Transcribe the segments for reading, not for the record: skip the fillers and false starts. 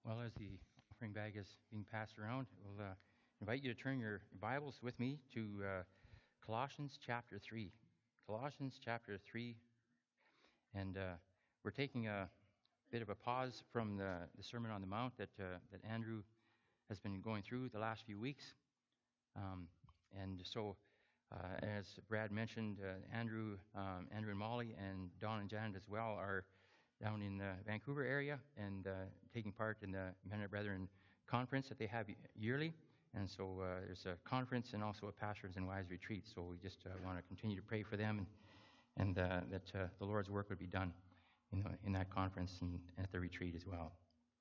Well, as the offering bag is being passed around, we'll invite you to turn your Bibles with me to Colossians chapter 3. Colossians chapter 3. And we're taking a bit of a pause from the Sermon on the Mount that Andrew has been going through the last few weeks. And so, as Brad mentioned, Andrew and Molly and Don and Janet as well are down in the Vancouver area and taking part in the Men and Brethren conference that they have yearly. And so there's a conference and also a Pastors and Wives retreat. So we just want to continue to pray for them and that the Lord's work would be done in that conference and at the retreat as well.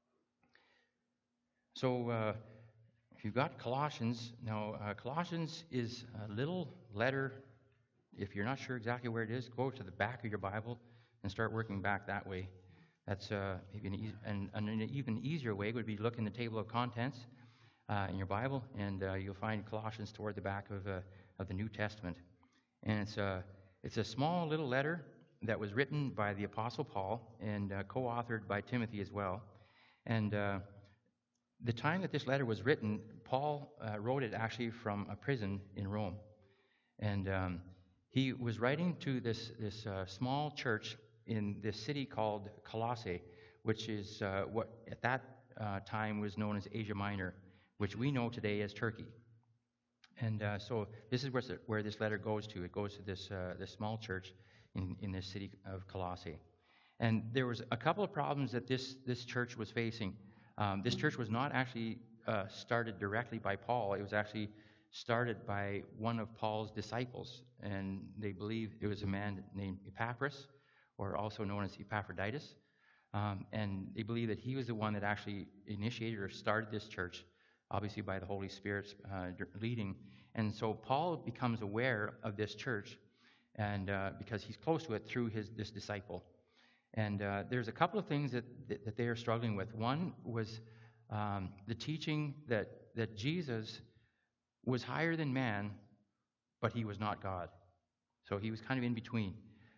So if you've got Colossians, now Colossians is a little letter. If you're not sure exactly where it is, go to the back of your Bible and start working back that way. That's maybe an even easier way would be look in the table of contents in your Bible, and you'll find Colossians toward the back of the New Testament. And it's a small little letter that was written by the Apostle Paul and co-authored by Timothy as well. And the time that this letter was written, Paul wrote it actually from a prison in Rome. And he was writing to this small church in this city called Colossae, which is what at that time was known as Asia Minor, which we know today as Turkey. And so this is where this letter goes to. It goes to this small church in this city of Colossae. And there was a couple of problems that this church was facing. This church was not actually started directly by Paul. It was actually started by one of Paul's disciples, and they believe it was a man named Epaphras, or also known as Epaphroditus. And they believe that he was the one that actually initiated or started this church, obviously by the Holy Spirit's leading. And so Paul becomes aware of this church, and because he's close to it through this disciple. And there's a couple of things that they are struggling with. One was the teaching that Jesus was higher than man, but he was not God. So he was kind of in between.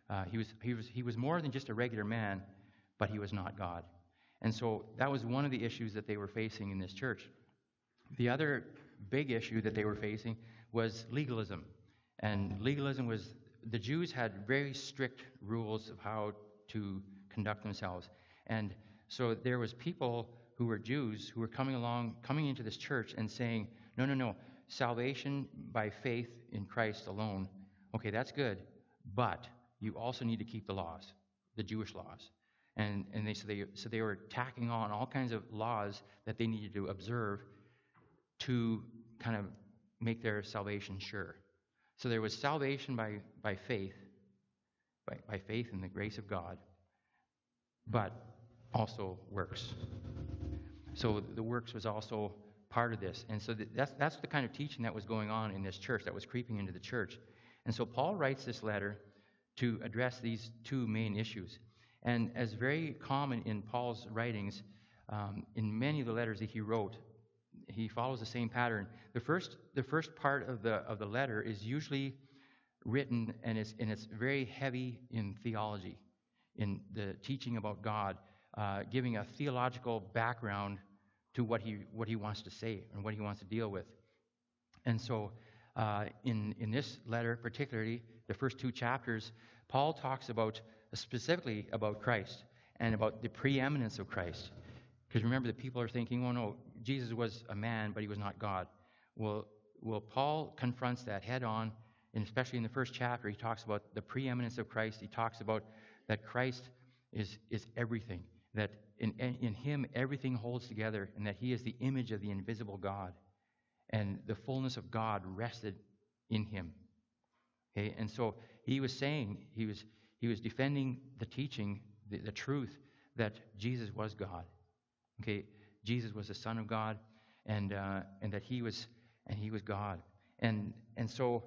He was more than just a regular man, but he was not God. And so that was one of the issues that they were facing in this church. The other big issue that they were facing was legalism. And legalism was, the Jews had very strict rules of how to conduct themselves. And so there was people who were Jews who were coming into this church and saying, no, salvation by faith in Christ alone. Okay, that's good, but you also need to keep the laws, the Jewish laws. And they were tacking on all kinds of laws that they needed to observe to kind of make their salvation sure. So there was salvation by faith, by faith in the grace of God, but also works. So the works was also part of this. And so that's the kind of teaching that was going on in this church, that was creeping into the church. And so Paul writes this letter to address these two main issues. And as very common in Paul's writings, in many of the letters that he wrote, he follows the same pattern. The first part of the letter is usually written, and it's very heavy in theology, in the teaching about God, giving a theological background to what he wants to say and what he wants to deal with. And so in this letter, particularly the first two chapters, Paul talks specifically about Christ and about the preeminence of Christ. Because remember, the people are thinking, oh no, Jesus was a man, but he was not God. Well, Paul confronts that head on, and especially in the first chapter, he talks about the preeminence of Christ. He talks about that Christ is everything, that in him everything holds together, and that he is the image of the invisible God, and the fullness of God rested in him. Okay, and so he was saying, he was defending the teaching, the truth that Jesus was God. Okay, Jesus was the Son of God, and that he was God, and so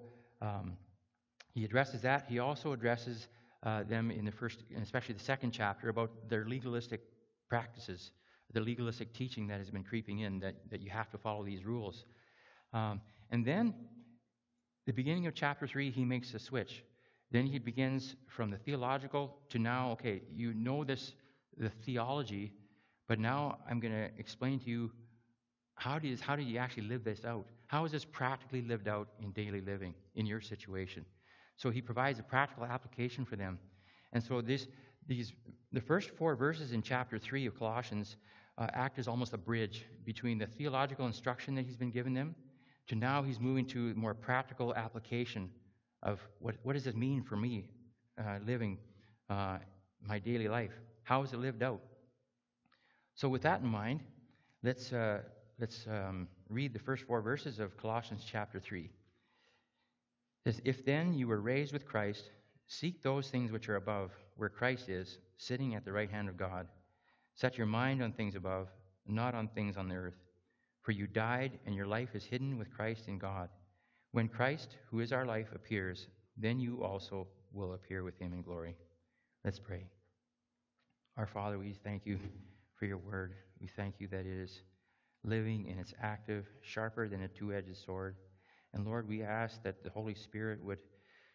he addresses that. He also addresses them in the first, and especially the second chapter, about their legalistic practices, the legalistic teaching that has been creeping in, that you have to follow these rules. And then, the beginning of chapter 3, he makes a switch. Then he begins from the theological to now, okay, you know the theology, But now I'm going to explain to you how do you actually live this out? How is this practically lived out in daily living in your situation? So he provides a practical application for them. And so the first 4 verses in chapter 3 of Colossians act as almost a bridge between the theological instruction that he's been given them to now he's moving to more practical application of what does it mean for me living my daily life? How is it lived out? So with that in mind, let's read the first 4 verses of Colossians chapter 3. It says, "If then you were raised with Christ, seek those things which are above, where Christ is, sitting at the right hand of God. Set your mind on things above, not on things on the earth. For you died, and your life is hidden with Christ in God. When Christ, who is our life, appears, then you also will appear with him in glory." Let's pray. Our Father, we thank you for your word. We thank you that it is living and it's active, sharper than a two-edged sword. And Lord, we ask that the Holy Spirit would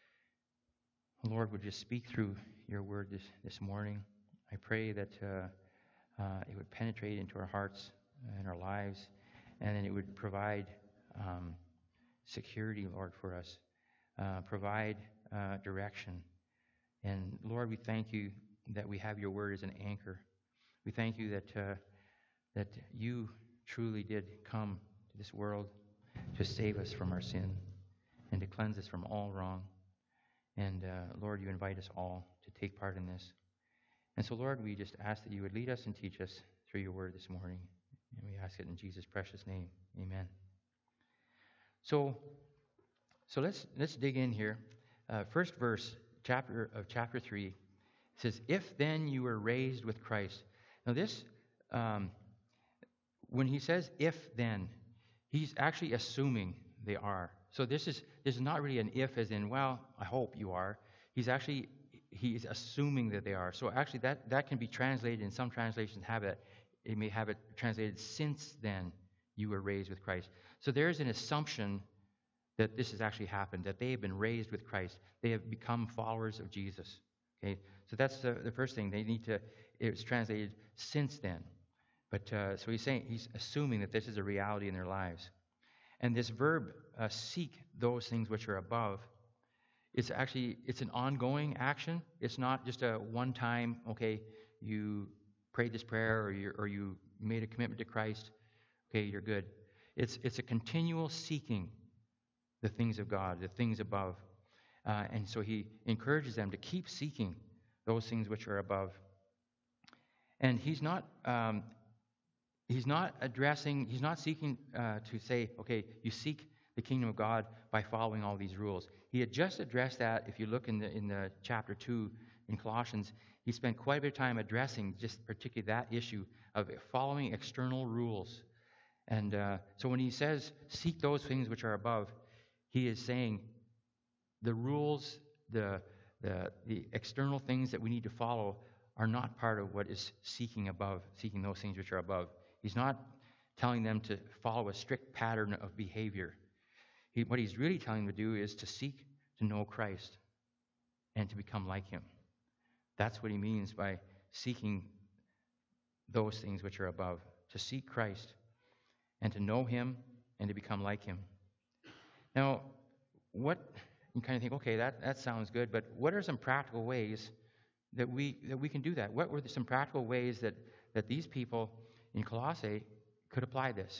just speak through your word this morning. I pray that it would penetrate into our hearts and our lives, and then it would provide security, Lord, for us, provide direction. And Lord, we thank you that we have your word as an anchor. We thank you that you truly did come to this world to save us from our sin and to cleanse us from all wrong. And Lord, you invite us all to take part in this. And so, Lord, we just ask that you would lead us and teach us through your word this morning. And we ask it in Jesus' precious name. Amen. So let's dig in here. First verse chapter 3 says, "If then you were raised with Christ." Now this, when he says "if then," he's actually assuming they are. So this is not really an if as in, well, I hope you are. He's assuming that they are. So actually that can be translated, in some translations it may have it translated, "Since then you were raised with Christ." So there's an assumption that this has actually happened, that they have been raised with Christ. They have become followers of Jesus. Okay, so that's the first thing. It's translated "since then." But so he's assuming that this is a reality in their lives. And this verb, "seek those things which are above," it's an ongoing action. It's not just a one-time, okay, you prayed this prayer or you made a commitment to Christ, okay, you're good. It's a continual seeking the things of God, the things above. And so he encourages them to keep seeking those things which are above. And he's not seeking to say, okay, you seek the kingdom of God by following all these rules. He had just addressed that. If you look in the chapter 2 in Colossians, he spent quite a bit of time addressing just particularly that issue of following external rules. And so when he says, "seek those things which are above," he is saying the rules, the external things that we need to follow are not part of what is seeking those things which are above. He's not telling them to follow a strict pattern of behavior. What he's really telling them to do is to seek to know Christ and to become like him. That's what he means by seeking those things which are above, to seek Christ and to know him and to become like him. Now, you kind of think, okay, that sounds good, but what are some practical ways that we can do that? What were some practical ways that these people in Colossae could apply this?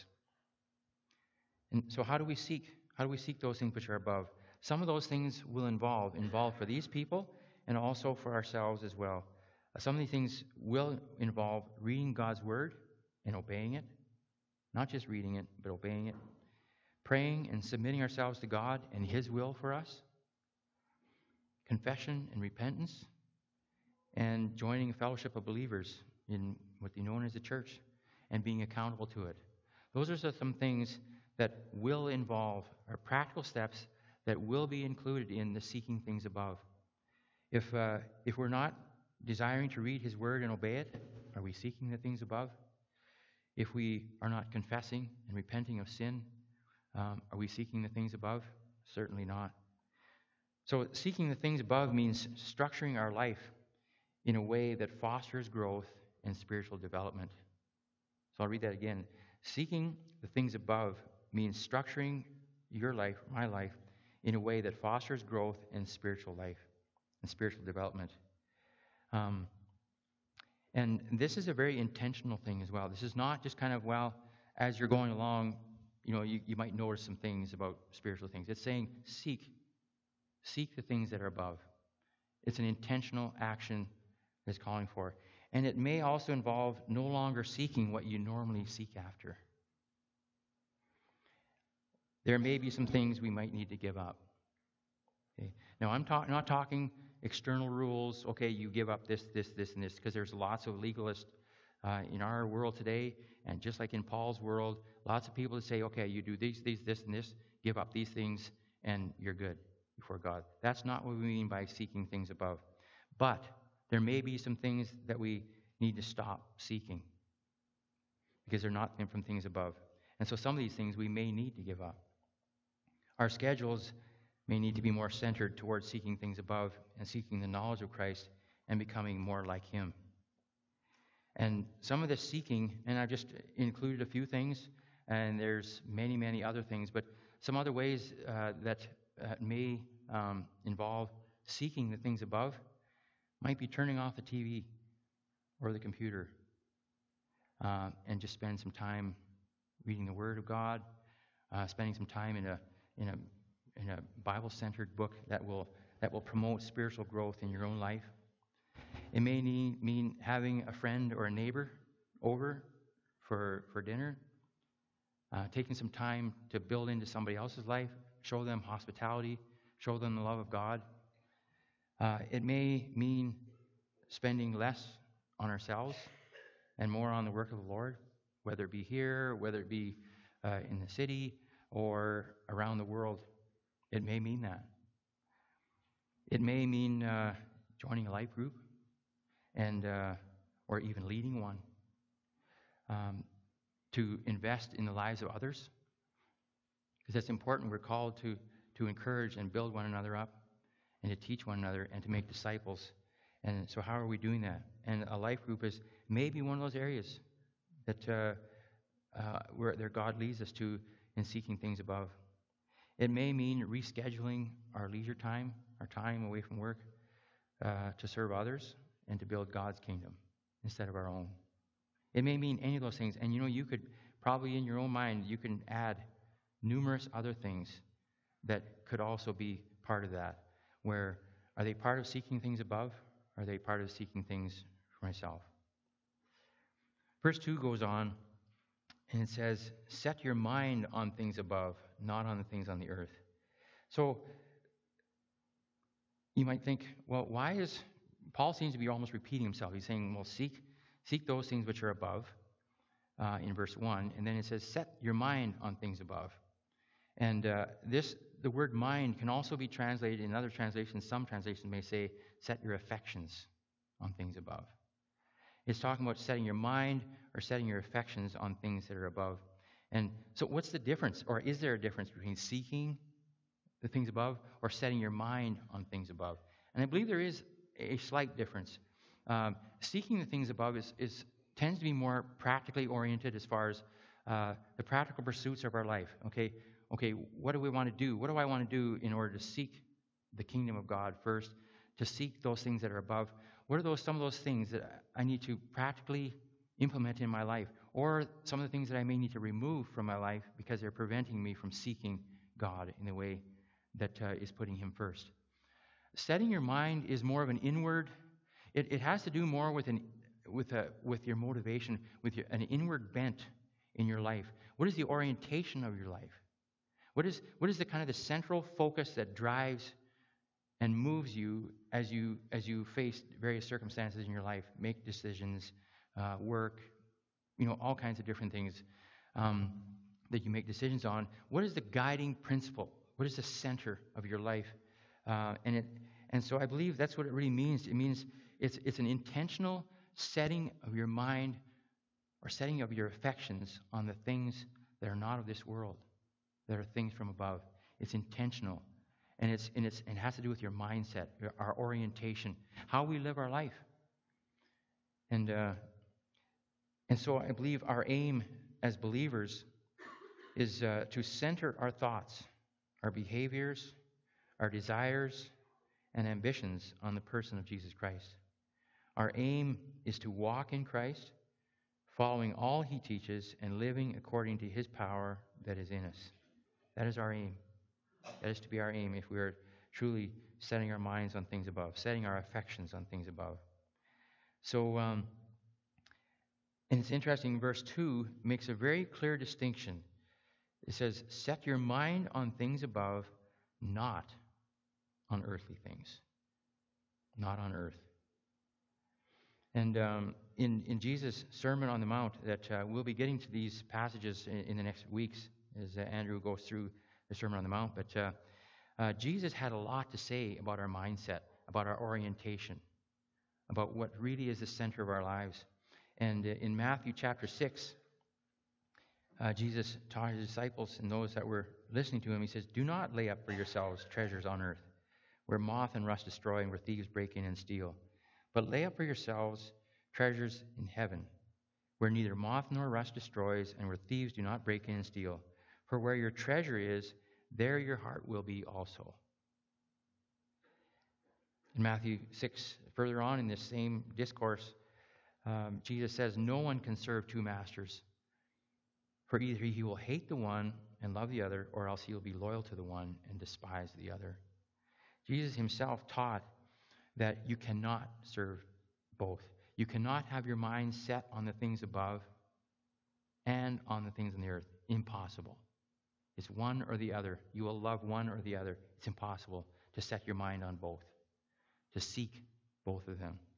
And so how do we seek those things which are above? Some of those things will involve for these people and also for ourselves as well. Some of these things will involve reading God's word and obeying it. Not just reading it, but obeying it. Praying and submitting ourselves to God and his will for us. Confession and repentance. And joining a fellowship of believers in what they know as the church and being accountable to it. Those are some things that will involve, or practical steps that will be included in the seeking things above. If we're not desiring to read his word and obey it, are we seeking the things above? If we are not confessing and repenting of sin, are we seeking the things above? Certainly not. So seeking the things above means structuring our life in a way that fosters growth and spiritual development. So I'll read that again. Seeking the things above means structuring your life, my life, in a way that fosters growth in spiritual life and spiritual development. And this is a very intentional thing as well. This is not just kind of, well, as you're going along, you might notice some things about spiritual things. It's saying seek the things that are above. It's an intentional action that's calling for. And it may also involve no longer seeking what you normally seek after. There may be some things we might need to give up. Okay? Now, I'm not talking external rules. Okay, you give up this, and this, because there's lots of legalists in our world today, and just like in Paul's world, lots of people that say, okay, you do these, this, and this, give up these things, and you're good before God. That's not what we mean by seeking things above. But there may be some things that we need to stop seeking because they're not from things above. And so some of these things we may need to give up. Our schedules may need to be more centered towards seeking things above and seeking the knowledge of Christ and becoming more like Him. And some of this seeking, and I've just included a few things, and there's many, many other things, but some other ways that may involve seeking the things above might be turning off the TV or the computer and just spend some time reading the Word of God, spending some time in a Bible-centered book that will promote spiritual growth in your own life. It may mean having a friend or a neighbor over for dinner, taking some time to build into somebody else's life, show them hospitality, show them the love of God. It may mean spending less on ourselves and more on the work of the Lord, whether it be here, whether it be in the city or around the world. It may mean that. It may mean joining a life group and or even leading one to invest in the lives of others, because that's important. We're called to encourage and build one another up and to teach one another and to make disciples. And so how are we doing that? And a life group is maybe one of those areas that where God leads us to in seeking things above. It may mean rescheduling our leisure time, our time away from work, to serve others and to build God's kingdom instead of our own. It may mean any of those things. And you could probably in your own mind, you can add numerous other things that could also be part of that. Where are they part of seeking things above? Or are they part of seeking things for myself? Verse 2 goes on, and it says, set your mind on things above, not on the things on the earth. So you might think, well, why is Paul seems to be almost repeating himself. He's saying, well, seek those things which are above in verse 1. And then it says, set your mind on things above. And the word mind can also be translated in other translations. Some translations may say, set your affections on things above. It's talking about setting your mind or setting your affections on things that are above. And so what's the difference? Or is there a difference between seeking the things above or setting your mind on things above? And I believe there is a slight difference. Seeking the things above tends to be more practically oriented as far as the practical pursuits of our life. Okay, what do we want to do? What do I want to do in order to seek the kingdom of God first, to seek those things that are above? What are some of those things that I need to practically implement in my life? Or some of the things that I may need to remove from my life because they're preventing me from seeking God in the way that is putting Him first. Setting your mind is more of an inward. It has to do more with your motivation, with an inward bent in your life. What is the orientation of your life? What is the kind of the central focus that drives and moves you as you face various circumstances in your life, make decisions, work, all kinds of different things that you make decisions on? What is the guiding principle? What is the center of your life? And so I believe that's what it really means. It means it's an intentional setting of your mind or setting of your affections on the things that are not of this world, that are things from above. It's intentional. And it has to do with your mindset, our orientation, how we live our life. And And so I believe our aim as believers is to center our thoughts, our behaviors, our desires, and ambitions on the person of Jesus Christ. Our aim is to walk in Christ, following all he teaches and living according to his power that is in us. That is our aim. That is to be our aim if we are truly setting our minds on things above, setting our affections on things above. So, and it's interesting, verse 2 makes a very clear distinction. It says, set your mind on things above, not on earthly things. Not on earth. And in Jesus' Sermon on the Mount, that we'll be getting to these passages in the next weeks as Andrew goes through the Sermon on the Mount, but Jesus had a lot to say about our mindset, about our orientation, about what really is the center of our lives. And in Matthew chapter 6, Jesus taught his disciples and those that were listening to him, he says, do not lay up for yourselves treasures on earth, where moth and rust destroy and where thieves break in and steal. But lay up for yourselves treasures in heaven, where neither moth nor rust destroys and where thieves do not break in and steal. For where your treasure is, there your heart will be also. In Matthew 6, further on in this same discourse, Jesus says, no one can serve two masters. For either he will hate the one and love the other, or else he will be loyal to the one and despise the other. Jesus himself taught that you cannot serve both. You cannot have your mind set on the things above and on the things on the earth. Impossible. It's one or the other. You will love one or the other. It's impossible to set your mind on both, to seek both of them.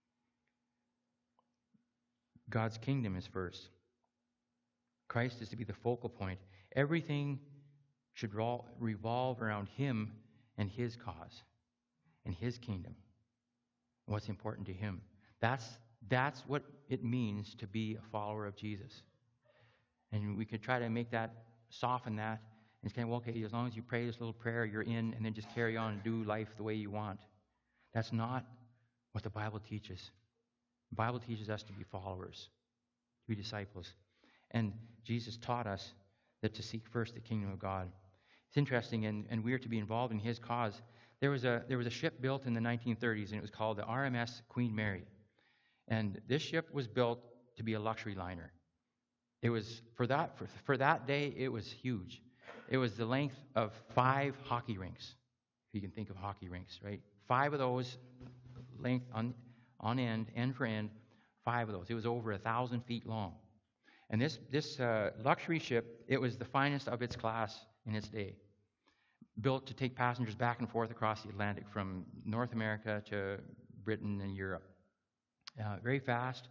God's kingdom is first. Christ is to be the focal point. Everything should revolve around him and his cause and his kingdom. What's important to him. That's what it means to be a follower of Jesus. And we could try to make that, soften that, and it's kind of, okay, as long as you pray this little prayer, you're in, and then just carry on and do life the way you want. That's not what the Bible teaches. The Bible teaches us to be followers, to be disciples. And Jesus taught us that to seek first the kingdom of God. It's interesting, and we are to be involved in his cause. There was a ship built in the 1930s, and it was called the RMS Queen Mary. And this ship was built to be a luxury liner. It was, for that day, it was huge. It was the length of 5 hockey rinks, if you can think of hockey rinks, right? 5 of those, length on end for end, 5 of those. It was over 1,000 feet long. And this luxury ship, it was the finest of its class in its day, built to take passengers back and forth across the Atlantic from North America to Britain and Europe. Very fast,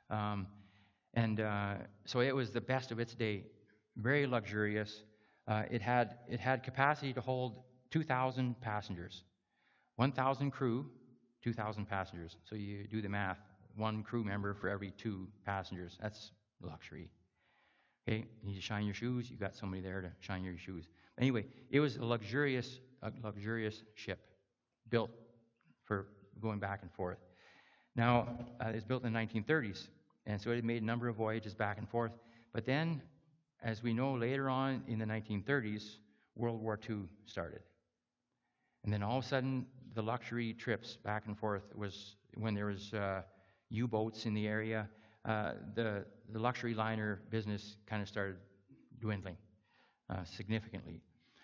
and so it was the best of its day. Very luxurious. It had capacity to hold 2,000 passengers, 1,000 crew, 2,000 passengers. So you do the math: 1 crew member for every 2 passengers. That's luxury. Okay, you need to shine your shoes. You got somebody there to shine your shoes. Anyway, it was a luxurious ship built for going back and forth. Now, it was built in the 1930s, and so it had made a number of voyages back and forth. But then, as we know later on in the 1930s, World War II started. And then all of a sudden, the luxury trips back and forth was when there was U-boats in the area. The luxury liner business kind of started dwindling significantly.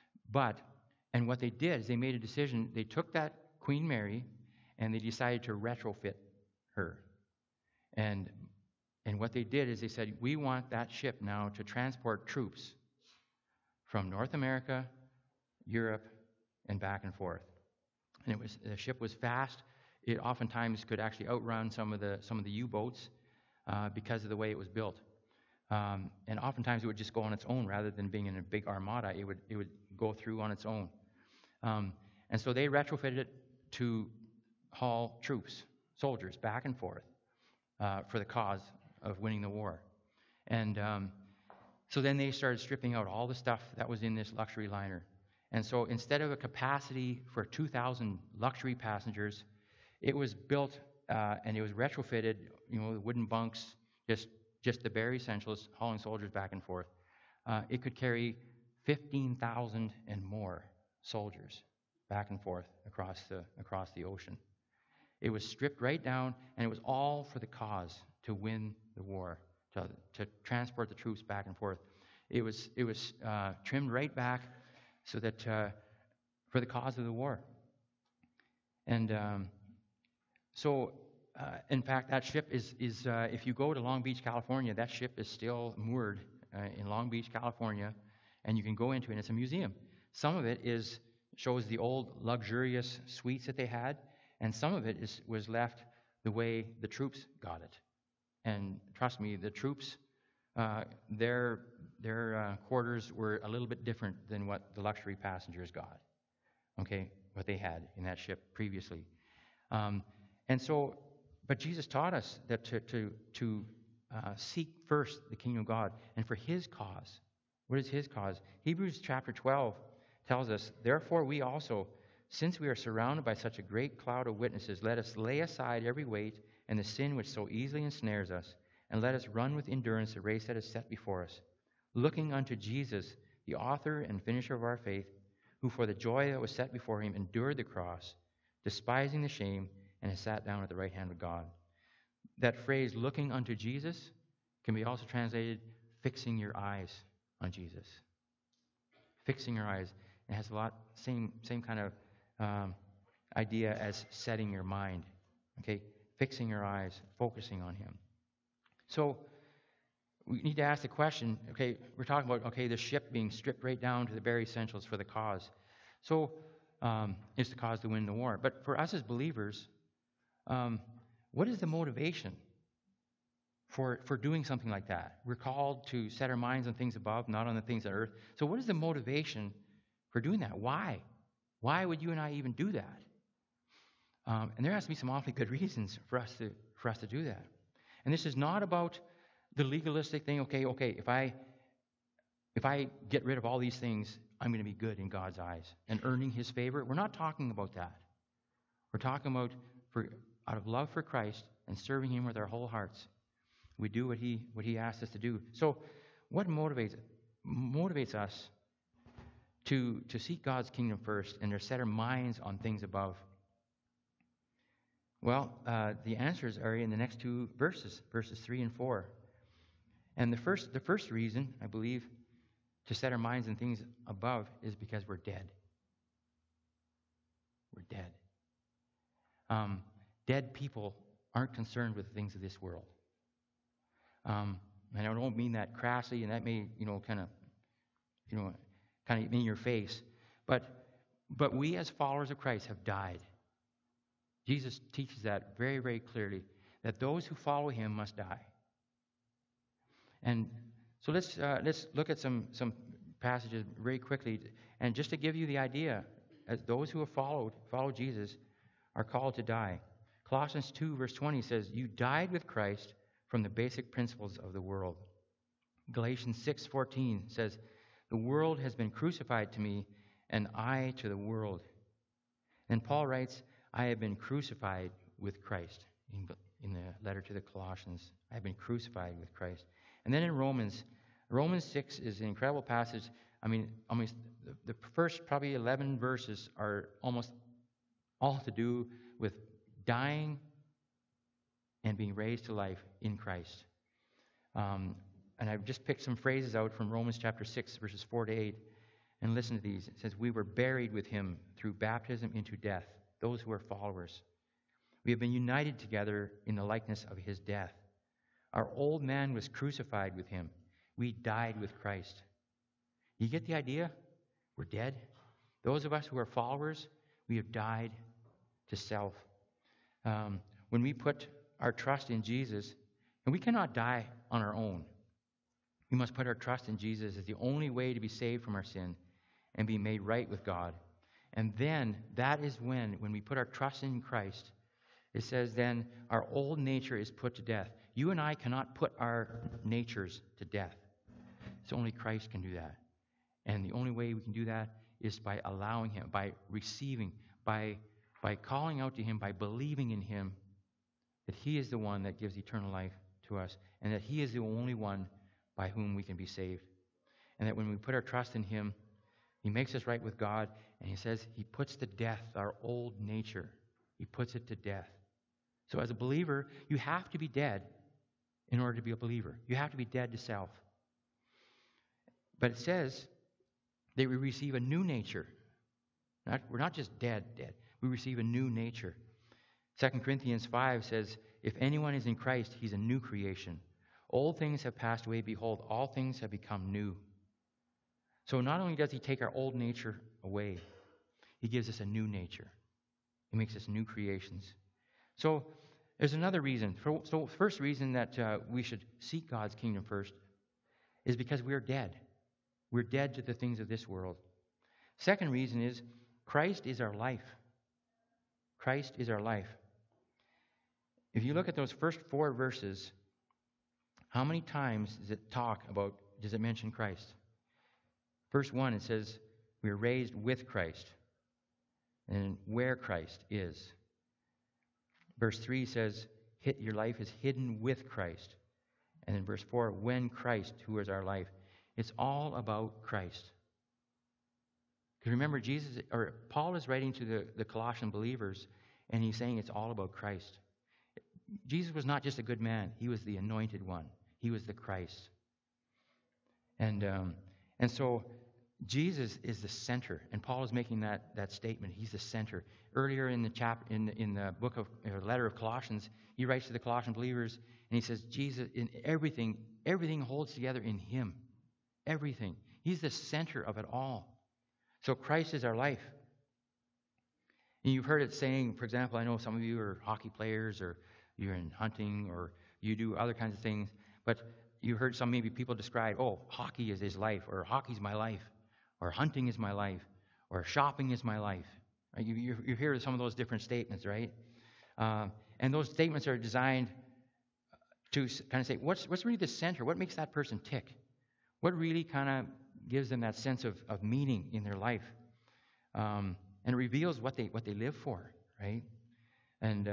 And what they did is they made a decision. They took that Queen Mary and they decided to retrofit her. And what they did is they said, we want that ship now to transport troops from North America, Europe, and back and forth. And the ship was fast. It oftentimes could actually outrun some of the U-boats because of the way it was built. And oftentimes it would just go on its own rather than being in a big armada. It would go through on its own. And so they retrofitted it to haul troops, soldiers, back and forth for the cause of winning the war. And so then they started stripping out all the stuff that was in this luxury liner. And so instead of a capacity for 2,000 luxury passengers, it was built and it was retrofitted, the wooden bunks, just just the bare essentials, hauling soldiers back and forth. It could carry 15,000 and more soldiers back and forth across the ocean. It was stripped right down, and it was all for the cause, to win the war, to transport the troops back and forth. It was trimmed right back so that for the cause of the war. And in fact, that ship is if you go to Long Beach, California, that ship is still moored in Long Beach, California, and you can go into it, and it's a museum. Some of it shows the old luxurious suites that they had, and some of it was left the way the troops got it. And trust me, the troops, their quarters were a little bit different than what the luxury passengers got. Okay, what they had in that ship previously. But Jesus taught us that to seek first the kingdom of God, and for His cause. What is His cause? Hebrews chapter 12 tells us, therefore we also, since we are surrounded by such a great cloud of witnesses, let us lay aside every weight and the sin which so easily ensnares us, and let us run with endurance the race that is set before us, looking unto Jesus, the author and finisher of our faith, who for the joy that was set before Him endured the cross, despising the shame, and has sat down at the right hand of God. That phrase, looking unto Jesus, can be also translated, fixing your eyes on Jesus. Fixing your eyes. It has a lot, same kind of idea as setting your mind. Okay? Fixing your eyes, focusing on Him. So, we need to ask the question, okay, we're talking about, the ship being stripped right down to the bare essentials for the cause. So, it's the cause to win the war. But for us as believers, what is the motivation for doing something like that? We're called to set our minds on things above, not on the things on earth. So what is the motivation for doing that? Why? Why would you and I even do that? And there has to be some awfully good reasons for us to do that. And this is not about the legalistic thing. Okay, if I get rid of all these things, I'm going to be good in God's eyes and earning His favor. We're not talking about that. We're talking about out of love for Christ and serving Him with our whole hearts, we do what He asked us to do. So, what motivates us to seek God's kingdom first and to set our minds on things above? Well, the answers are in the next two verses 3 and 4. And the first reason, I believe, to set our minds on things above is because we're dead. We're dead. Dead people aren't concerned with the things of this world. And I don't mean that crassly, and that may, kind of in your face. But we as followers of Christ have died. Jesus teaches that very, very clearly, that those who follow Him must die. And so let's look at some passages very quickly, and just to give you the idea, as those who have followed Jesus are called to die. Colossians 2 verse 20 says, "You died with Christ from the basic principles of the world." Galatians 6:14 says, "The world has been crucified to me, and I to the world." And Paul writes, "I have been crucified with Christ." In the letter to the Colossians, I have been crucified with Christ. And then in Romans 6 is an incredible passage. I mean, the first probably 11 verses are almost all to do with dying and being raised to life in Christ. And I've just picked some phrases out from Romans chapter 6, verses 4 to 8. And listen to these. It says, "We were buried with Him through baptism into death," those who are followers. "We have been united together in the likeness of His death. Our old man was crucified with Him. We died with Christ." You get the idea? We're dead. Those of us who are followers, we have died to self. When we put our trust in Jesus, and we cannot die on our own. We must put our trust in Jesus as the only way to be saved from our sin and be made right with God. And then, that is when we put our trust in Christ, it says then our old nature is put to death. You and I cannot put our natures to death. It's only Christ can do that. And the only way we can do that is by allowing Him, by receiving, by calling out to Him, by believing in Him, that He is the one that gives eternal life to us, and that he is the only one by whom we can be saved. And that when we put our trust in him, he makes us right with God, and he says he puts to death our old nature. He puts it to death. So as a believer, you have to be dead in order to be a believer. You have to be dead to self. But it says that we receive a new nature. We're not just dead. We receive a new nature. 2 Corinthians 5 says, if anyone is in Christ, he's a new creation. Old things have passed away. Behold, all things have become new. So not only does he take our old nature away, he gives us a new nature. He makes us new creations. So there's another reason. So first reason that we should seek God's kingdom first is because we're dead. We're dead to the things of this world. Second reason is Christ is our life. Christ is our life. If you look at those first 4 verses, how many times does it mention Christ? Verse 1, it says, we are raised with Christ, and where Christ is. Verse 3 says, your life is hidden with Christ. And in verse 4, when Christ, who is our life. It's all about Christ. Because remember, Paul is writing to the Colossian believers, and he's saying it's all about Christ. Jesus was not just a good man. He was the anointed one. He was the Christ. And so Jesus is the center, and Paul is making that statement. He's the center. Earlier in the book of letter of Colossians, he writes to the Colossian believers, and he says, Jesus, in everything holds together in him. Everything. He's the center of it all. So Christ is our life. And you've heard it saying, for example, I know some of you are hockey players, or you're in hunting, or you do other kinds of things, but you heard some maybe people describe, hockey is his life, or hockey's my life, or hunting is my life, or shopping is my life. Right? You hear some of those different statements, right? And those statements are designed to kind of say, what's really the center? What makes that person tick? What really kind of gives them that sense of meaning in their life? And it reveals what they live for, right? And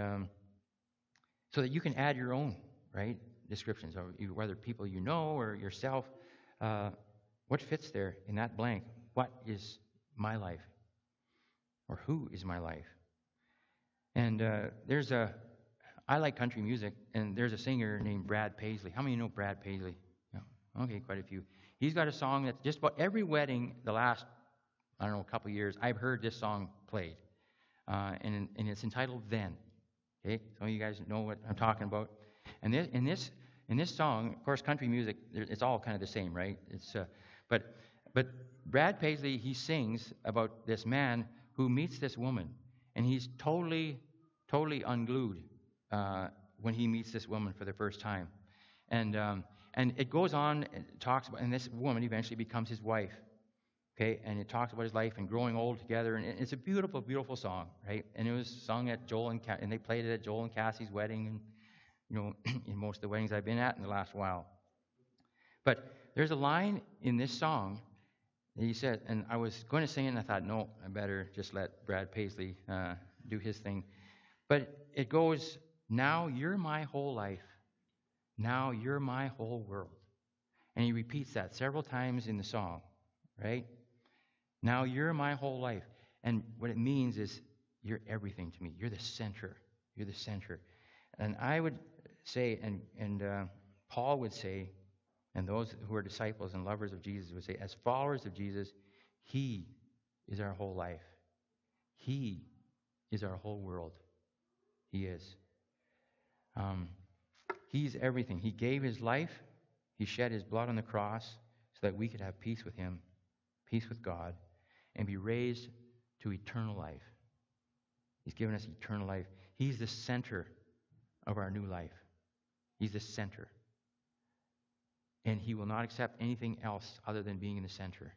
so that you can add your own, right, descriptions, or whether people you know or yourself, what fits there in that blank? What is my life? Or who is my life? And I like country music, and there's a singer named Brad Paisley. How many know Brad Paisley? No. Okay, quite a few. He's got a song that just about every wedding the last, a couple of years, I've heard this song played. And it's entitled Then. Okay, some of you guys know what I'm talking about. And in this song, of course, country music, it's all kind of the same, right? But Brad Paisley, he sings about this man who meets this woman, and he's totally unglued when he meets this woman for the first time. And it goes on and talks about, and this woman eventually becomes his wife. Okay, and it talks about his life and growing old together, and it's a beautiful, beautiful song, right? And it was sung at and they played it at Joel and Cassie's wedding, and in most of the weddings I've been at in the last while. But there's a line in this song that he said, and I was going to sing it, and I thought, no, I better just let Brad Paisley do his thing. But it goes, now you're my whole life. Now you're my whole world. And he repeats that several times in the song, right? Now you're my whole life. And what it means is you're everything to me. You're the center. You're the center. And I would say, and Paul would say, and those who are disciples and lovers of Jesus would say, as followers of Jesus, he is our whole life. He is our whole world. He is. He's everything. He gave his life. He shed his blood on the cross so that we could have peace with him, peace with God, and be raised to eternal life. He's given us eternal life. He's the center of our new life. He's the center. And he will not accept anything else other than being in the center.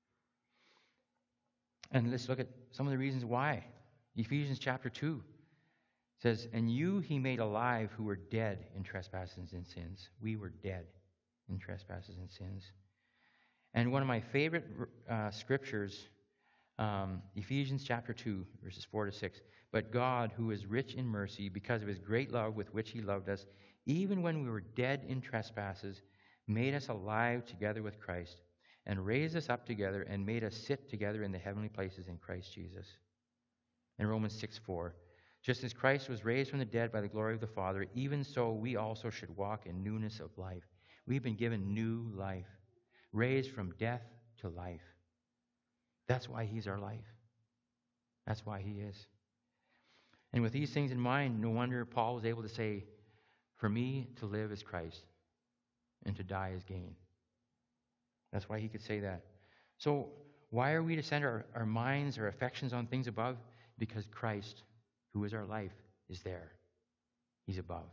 And let's look at some of the reasons why. Ephesians chapter 2 says, and you he made alive who were dead in trespasses and sins. We were dead in trespasses and sins. And one of my favorite scriptures, Ephesians chapter 2, verses 4 to 6. But God, who is rich in mercy, because of his great love with which he loved us, even when we were dead in trespasses, made us alive together with Christ, and raised us up together, and made us sit together in the heavenly places in Christ Jesus. In Romans 6:4, just as Christ was raised from the dead by the glory of the Father, even so we also should walk in newness of life. We've been given new life, raised from death to life. That's why he's our life. That's why he is. And with these things in mind, no wonder Paul was able to say, for me to live is Christ, and to die is gain. That's why he could say that. So why are we to center our minds, our affections on things above? Because Christ, who is our life, is there. He's above.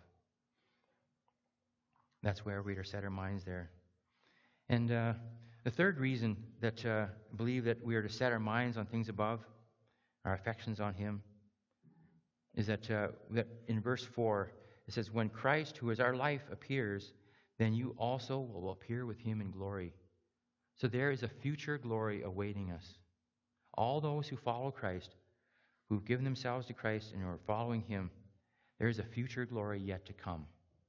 That's where we're to set our minds there. And the third reason that I believe that we are to set our minds on things above, our affections on him, is that in verse 4, it says, when Christ, who is our life, appears, then you also will appear with him in glory. So there is a future glory awaiting us. All those who follow Christ, who've given themselves to Christ and are following him, there is a future glory yet to come.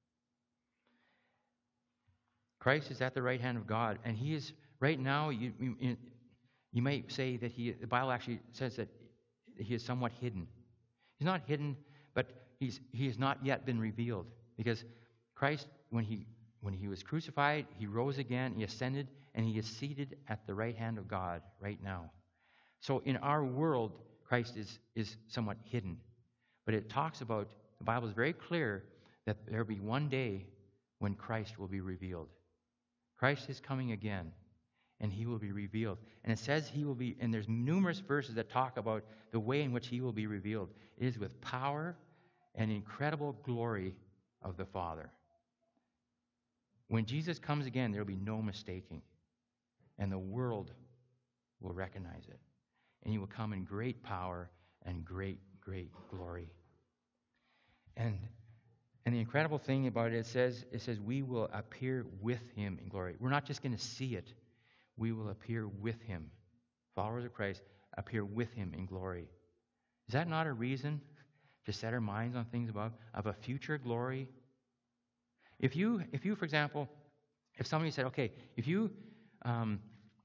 Christ is at the right hand of God, and he is, right now, you might say that the Bible actually says that he is somewhat hidden. He's not hidden, but he has not yet been revealed. Because Christ, when he was crucified, he rose again, he ascended, and he is seated at the right hand of God right now. So in our world, Christ is somewhat hidden. But it talks about, the Bible is very clear that there will be one day when Christ will be revealed. Christ is coming again, and he will be revealed. And it says he will be, and there's numerous verses that talk about the way in which he will be revealed. It is with power and incredible glory of the Father. When Jesus comes again, there will be no mistaking, and the world will recognize it. And he will come in great power and great, great glory. And the incredible thing about it says we will appear with him in glory. We're not just going to see it. We will appear with him. Followers of Christ appear with him in glory. Is that not a reason to set our minds on things above, of a future glory? If you, for example, if somebody said, okay, I'm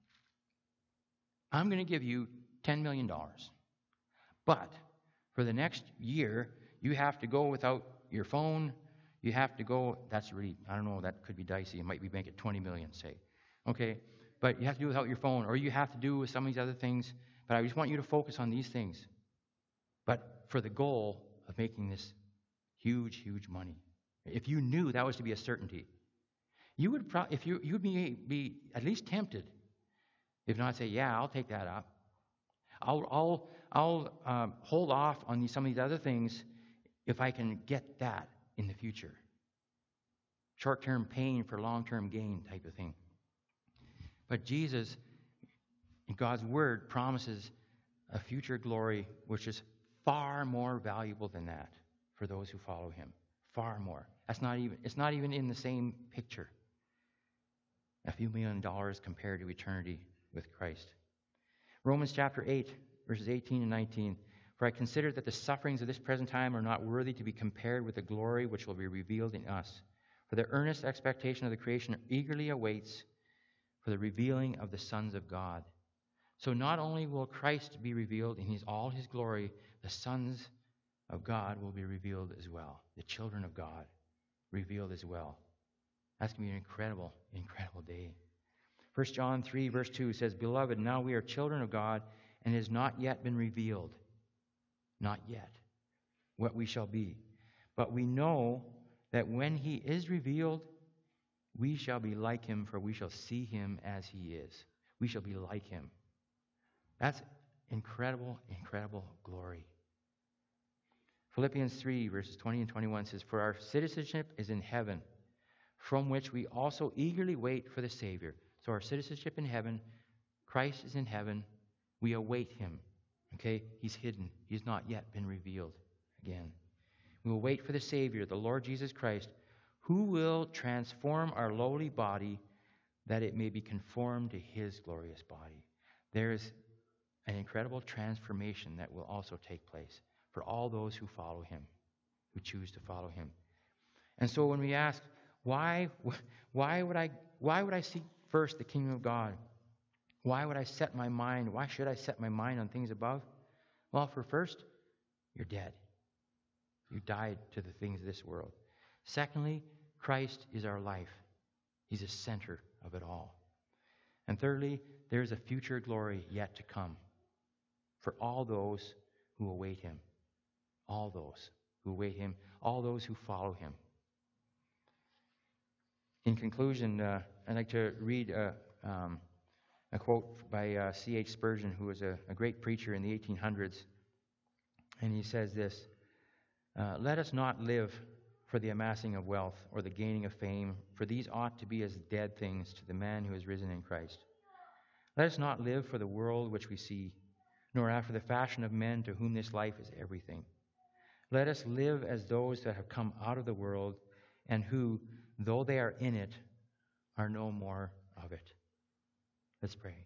going to give you $10 million, but for the next year, you have to go without your phone. You have to go, that's really, I don't know, that could be dicey. It might be make it 20 million, say. Okay, but you have to do without your phone, or you have to do with some of these other things, but I just want you to focus on these things. But for the goal of making this huge, huge money. If you knew that was to be a certainty, you would you'd be at least tempted. If not, say, yeah, I'll take that up. I'll hold off on some of these other things if I can get that in the future. Short-term pain for long-term gain type of thing. But Jesus, in God's Word, promises a future glory which is far more valuable than that for those who follow him. Far more. It's not even in the same picture. A few $1 million compared to eternity with Christ. Romans chapter 8, verses 18 and 19. For I consider that the sufferings of this present time are not worthy to be compared with the glory which will be revealed in us. For the earnest expectation of the creation eagerly awaits for the revealing of the sons of God. So not only will Christ be revealed in all his glory, the sons of God will be revealed as well. The children of God revealed as well. That's going to be an incredible, incredible day. 1 John 3, verse 2 says, Beloved, now we are children of God, and it has not yet been revealed. Not yet. What we shall be. But we know that when he is revealed, we shall be like him, for we shall see him as he is. We shall be like him. That's incredible, incredible glory. Philippians 3, verses 20 and 21 says, For our citizenship is in heaven, from which we also eagerly wait for the Savior. So our citizenship in heaven, Christ is in heaven, we await him. Okay? He's hidden. He's not yet been revealed again. We will wait for the Savior, the Lord Jesus Christ, who will transform our lowly body that it may be conformed to his glorious body. There is an incredible transformation that will also take place for all those who follow him, who choose to follow him. And so when we ask, why would I seek first the kingdom of God? Why would I set my mind? Why should I set my mind on things above? Well, for first, you're dead. You died to the things of this world. Secondly, Christ is our life. He's the center of it all. And thirdly, there's a future glory yet to come for all those who await him. All those who await him. All those who follow him. In conclusion, I'd like to read a quote by C.H. Spurgeon, who was a great preacher in the 1800s. And he says this, "Let us not live for the amassing of wealth or the gaining of fame, for these ought to be as dead things to the man who is risen in Christ. Let us not live for the world which we see, nor after the fashion of men to whom this life is everything. Let us live as those that have come out of the world, and who, though they are in it, are no more of it." Let's pray.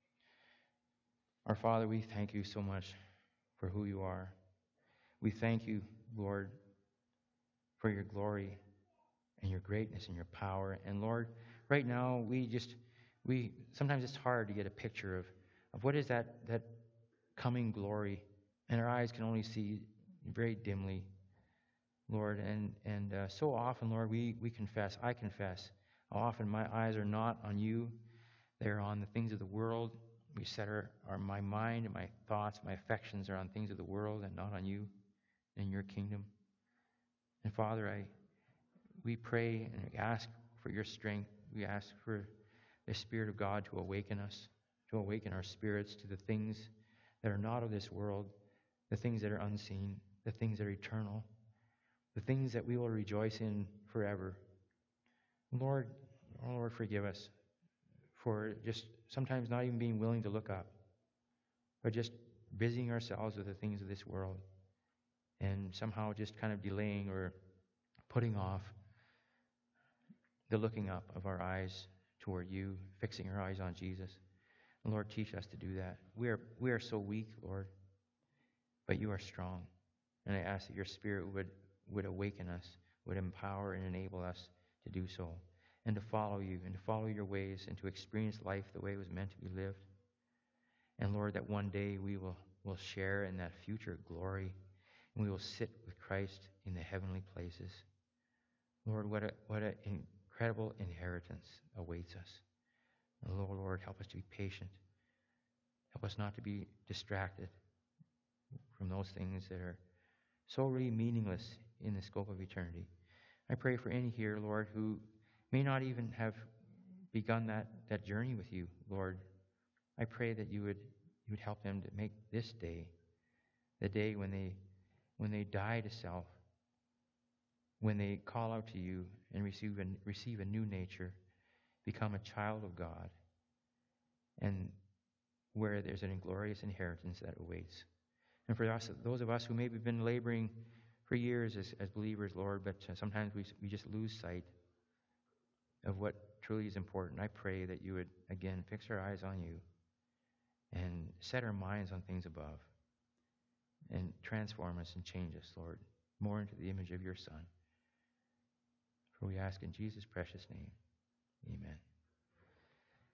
Our Father, we thank you so much for who you are. We thank you, Lord, for your glory and your greatness and your power. And Lord, right now we sometimes it's hard to get a picture of what is that coming glory, and our eyes can only see very dimly, Lord. And so often, Lord, I confess, how often my eyes are not on you. They're on the things of the world. We set my mind and my thoughts, my affections are on things of the world and not on you and your kingdom. And Father, we pray and ask for your strength. We ask for the Spirit of God to awaken us, to awaken our spirits to the things that are not of this world, the things that are unseen, the things that are eternal, the things that we will rejoice in forever. Lord, oh Lord, forgive us for just sometimes not even being willing to look up, but just busying ourselves with the things of this world and somehow just kind of delaying or putting off the looking up of our eyes toward you, fixing our eyes on Jesus. And Lord, teach us to do that. We are so weak, Lord, but you are strong. And I ask that your Spirit would awaken us, would empower and enable us to do so, and to follow you, and to follow your ways, and to experience life the way it was meant to be lived. And Lord, that one day we will share in that future glory, and we will sit with Christ in the heavenly places. Lord, what an incredible inheritance awaits us. And Lord, help us to be patient. Help us not to be distracted from those things that are so really meaningless in the scope of eternity. I pray for any here, Lord, who may not even have begun that journey with you, Lord. I pray that you would help them to make this day the day when they die to self, when they call out to you and receive a new nature, become a child of God, and where there's an glorious inheritance that awaits. And for us, those of us who maybe have been laboring for years as believers, Lord, but sometimes we just lose sight of what truly is important. I pray that you would, again, fix our eyes on you and set our minds on things above and transform us and change us, Lord, more into the image of your Son. For we ask in Jesus' precious name, amen.